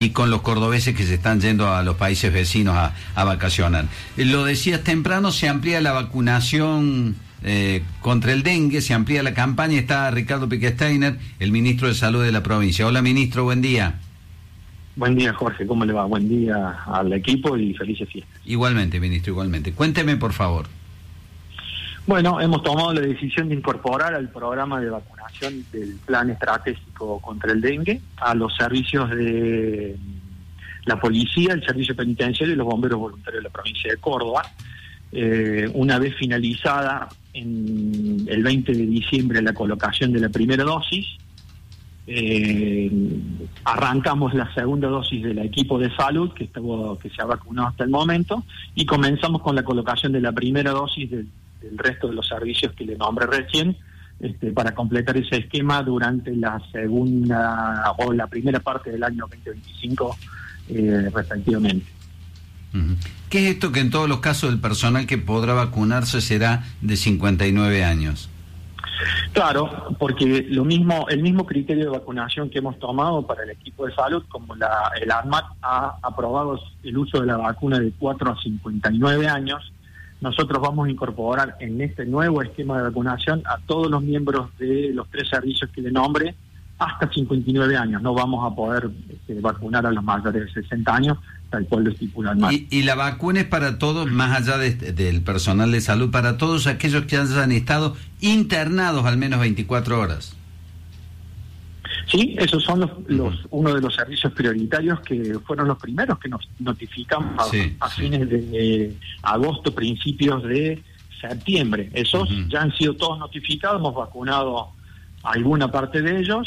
y con los cordobeses que se están yendo a los países vecinos a vacacionar. Lo decías temprano, se amplía la vacunación contra el dengue, se amplía la campaña. Está Ricardo Piquesteiner, el ministro de Salud de la provincia. Hola, ministro, buen día. Buen día, Jorge, ¿cómo le va? Buen día al equipo y felices fiestas. Igualmente, ministro, igualmente. Cuénteme, por favor. Bueno, hemos tomado la decisión de incorporar al programa de vacunación del Plan Estratégico contra el Dengue a los servicios de la policía, el servicio penitenciario y los bomberos voluntarios de la provincia de Córdoba. Una vez finalizada en el 20 de diciembre la colocación de la primera dosis, arrancamos la segunda dosis del equipo de salud que se ha vacunado hasta el momento y comenzamos con la colocación de la primera dosis del resto de los servicios que le nombré recién, para completar ese esquema durante la segunda o la primera parte del año 2025 respectivamente. ¿Qué es esto que en todos los casos del personal que podrá vacunarse será de 59 años? Claro, porque el mismo criterio de vacunación que hemos tomado para el equipo de salud, como el ANMAT ha aprobado el uso de la vacuna de 4 a 59 años, nosotros vamos a incorporar en este nuevo esquema de vacunación a todos los miembros de los 3 servicios que le nombre hasta 59 años. No vamos a poder vacunar a los mayores de 60 años, tal cual lo estipula el MAT. ¿Y la vacuna es para todos, más allá del personal de salud, para todos aquellos que hayan estado internados al menos 24 horas? Sí, esos son uno de los servicios prioritarios que fueron los primeros que nos notificamos a fines de agosto, principios de septiembre. Esos ya han sido todos notificados, hemos vacunado a alguna parte de ellos,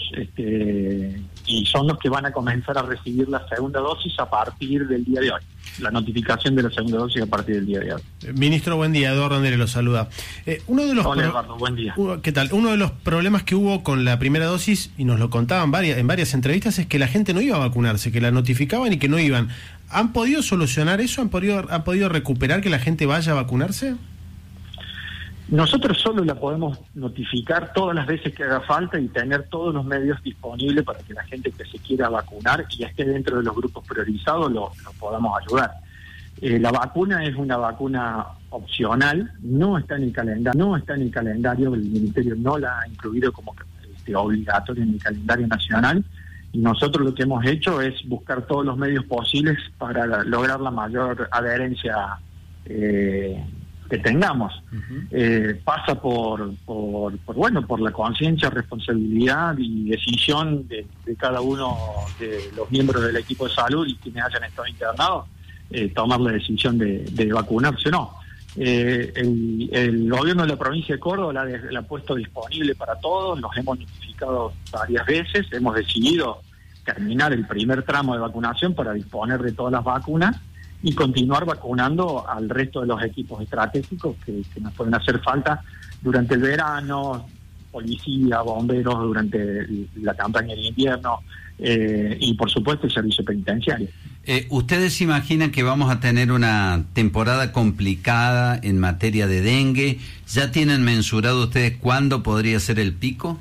y son los que van a comenzar a recibir la segunda dosis a partir del día de hoy. La notificación de la segunda dosis a partir del día de hoy. Ministro, buen día. Eduardo Andere lo saluda. Hola, Eduardo, buen día. ¿Qué tal? Uno de los problemas que hubo con la primera dosis, y nos lo contaban en varias entrevistas, es que la gente no iba a vacunarse, que la notificaban y que no iban. ¿Han podido solucionar eso? ¿Han podido recuperar que la gente vaya a vacunarse? Nosotros solo la podemos notificar todas las veces que haga falta y tener todos los medios disponibles para que la gente que se quiera vacunar y esté dentro de los grupos priorizados lo podamos ayudar. La vacuna es una vacuna opcional, no está en el calendario, el Ministerio no la ha incluido como obligatoria en el calendario nacional, y nosotros lo que hemos hecho es buscar todos los medios posibles para lograr la mayor adherencia que tengamos. Pasa por la conciencia, responsabilidad y decisión de cada uno de los miembros del equipo de salud y quienes hayan estado internados, tomar la decisión de vacunarse o no. El gobierno de la provincia de Córdoba la ha puesto disponible para todos, los hemos notificado varias veces, hemos decidido terminar el primer tramo de vacunación para disponer de todas las vacunas y continuar vacunando al resto de los equipos estratégicos que nos pueden hacer falta durante el verano, policía, bomberos durante la campaña de invierno, y por supuesto el servicio penitenciario. ¿Ustedes se imaginan que vamos a tener una temporada complicada en materia de dengue? ¿Ya tienen mensurado ustedes cuándo podría ser el pico?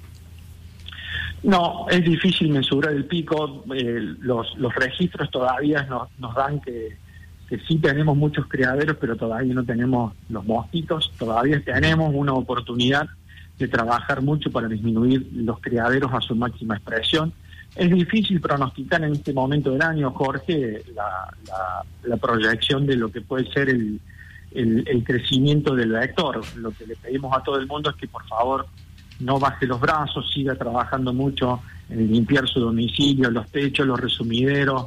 No, es difícil mensurar el pico. Los registros todavía nos dan que sí tenemos muchos criaderos, pero todavía no tenemos los mosquitos. Todavía tenemos una oportunidad de trabajar mucho para disminuir los criaderos a su máxima expresión. Es difícil pronosticar en este momento del año, Jorge, la proyección de lo que puede ser el crecimiento del vector. Lo que le pedimos a todo el mundo es que por favor no baje los brazos, siga trabajando mucho en limpiar su domicilio, los techos, los resumideros,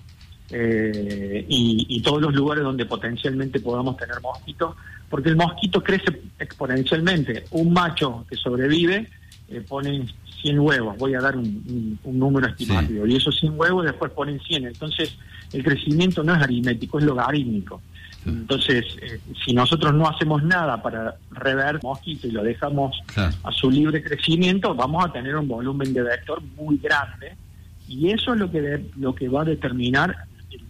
y todos los lugares donde potencialmente podamos tener mosquitos, porque el mosquito crece exponencialmente. Un macho que sobrevive pone 100 huevos, voy a dar un número estimativo, y esos 100 huevos después ponen 100, entonces el crecimiento no es aritmético, es logarítmico. Entonces, si nosotros no hacemos nada para rever el mosquito y lo dejamos a su libre crecimiento, vamos a tener un volumen de vector muy grande, y eso es lo que va a determinar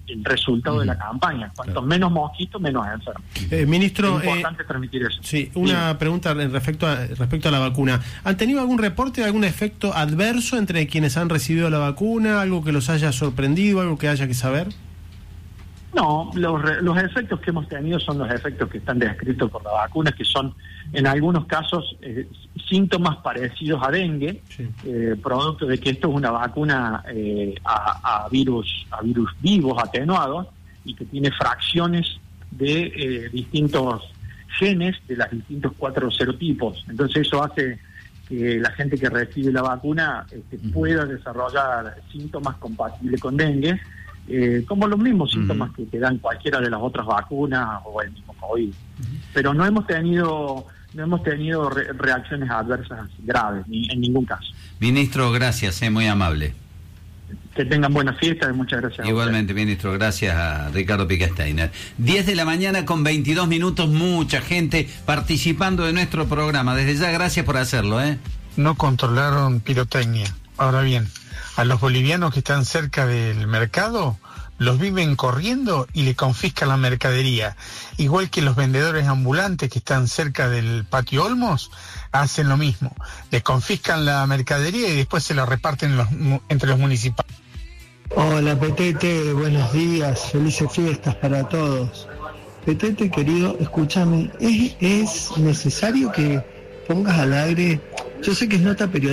el resultado de la campaña. Cuanto menos mosquitos, menos enfermos. Ministro, es importante transmitir eso. Sí, una pregunta respecto a la vacuna. ¿Han tenido algún reporte de algún efecto adverso entre quienes han recibido la vacuna? ¿Algo que los haya sorprendido? ¿Algo que haya que saber? No, los efectos que hemos tenido son los efectos que están descritos por la vacuna, que son en algunos casos síntomas parecidos a dengue, sí. Producto de que esto es una vacuna a virus vivos atenuados y que tiene fracciones de distintos genes de los distintos 4 serotipos. Entonces eso hace que la gente que recibe la vacuna pueda desarrollar síntomas compatibles con dengue, como los mismos síntomas que te dan cualquiera de las otras vacunas o el mismo COVID. Pero no hemos tenido reacciones adversas graves, en ningún caso. Ministro, gracias, muy amable. Que tengan buenas fiestas y muchas gracias. Igualmente, ministro, gracias a Ricardo Piquesteiner. 10 de la mañana con 22 minutos, mucha gente participando de nuestro programa. Desde ya, gracias por hacerlo. No controlaron pirotecnia. Ahora bien, a los bolivianos que están cerca del mercado, los viven corriendo y le confiscan la mercadería. Igual que los vendedores ambulantes que están cerca del patio Olmos, hacen lo mismo. Les confiscan la mercadería y después se la reparten entre los municipales. Hola Petete, buenos días, felices fiestas para todos. Petete querido, escúchame, ¿es necesario que pongas al aire? Yo sé que es nota periodística.